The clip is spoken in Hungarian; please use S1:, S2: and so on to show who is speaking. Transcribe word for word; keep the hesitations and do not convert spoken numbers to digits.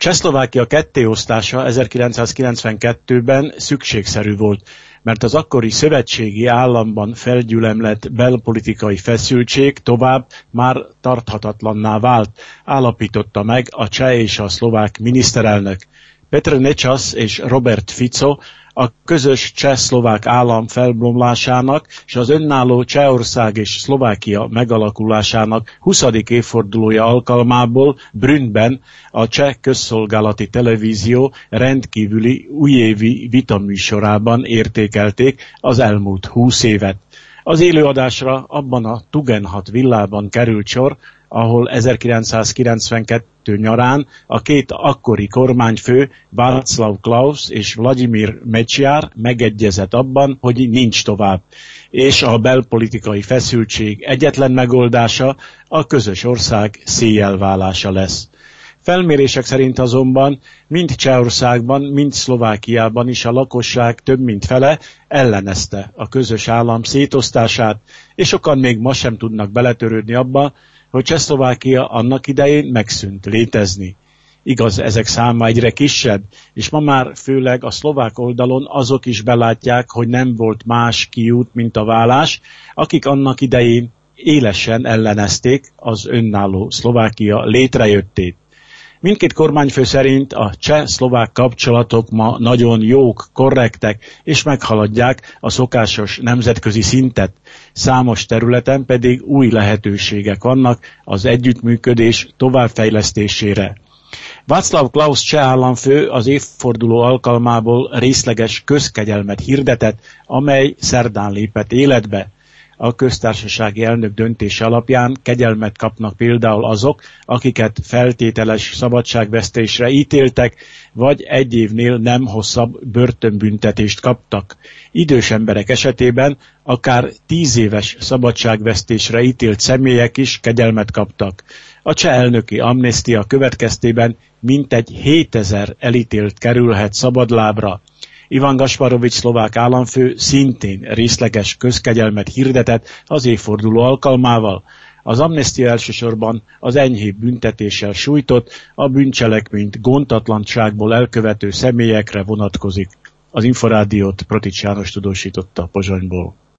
S1: Csehszlovákia kettéosztása ezerkilencszázkilencvenkettőben szükségszerű volt, mert az akkori szövetségi államban felgyülemlett belpolitikai feszültség tovább már tarthatatlanná vált, állapította meg a cseh és a szlovák miniszterelnök. Petr Nečas és Robert Fico a közös cseh-szlovák állam felbomlásának és az önálló Csehország és Szlovákia megalakulásának huszadik évfordulója alkalmából Brünnben a cseh közszolgálati televízió rendkívüli újévi vitaműsorában értékelték az elmúlt húsz évet. Az élőadásra abban a Tugendhat villában került sor, ahol ezerkilencszázkilencvenkettő nyarán a két akkori kormányfő, Václav Klaus és Vladimir Mečiar megegyezett abban, hogy nincs tovább, és a belpolitikai feszültség egyetlen megoldása a közös ország széjjelválása lesz. Felmérések szerint azonban mind Csehországban, mind Szlovákiában is a lakosság több mint fele ellenezte a közös állam szétosztását, és sokan még ma sem tudnak beletörődni abba, hogy Csehszlovákia annak idején megszűnt létezni. Igaz, ezek száma egyre kisebb, és ma már főleg a szlovák oldalon azok is belátják, hogy nem volt más kiút, mint a válás, akik annak idején élesen ellenezték az önálló Szlovákia létrejöttét. Mindkét kormányfő szerint a cseh-szlovák kapcsolatok ma nagyon jók, korrektek, és meghaladják a szokásos nemzetközi szintet. Számos területen pedig új lehetőségek vannak az együttműködés továbbfejlesztésére. Václav Klaus cseh államfő az évforduló alkalmából részleges közkegyelmet hirdetett, amely szerdán lépett életbe. A köztársasági elnök döntése alapján kegyelmet kapnak például azok, akiket feltételes szabadságvesztésre ítéltek, vagy egy évnél nem hosszabb börtönbüntetést kaptak. Idős emberek esetében akár tíz éves szabadságvesztésre ítélt személyek is kegyelmet kaptak. A cseh elnöki amnestia következtében mintegy hétezer elítélt kerülhet szabadlábra. Ivan Gasparovics szlovák államfő szintén részleges közkegyelmet hirdetett az évforduló alkalmával. Az amnestia elsősorban az enyhébb büntetéssel sújtott, a bűncselekményt gondtatlanságból elkövető személyekre vonatkozik. Az Inforádiót Protics János tudósította Pozsonyból.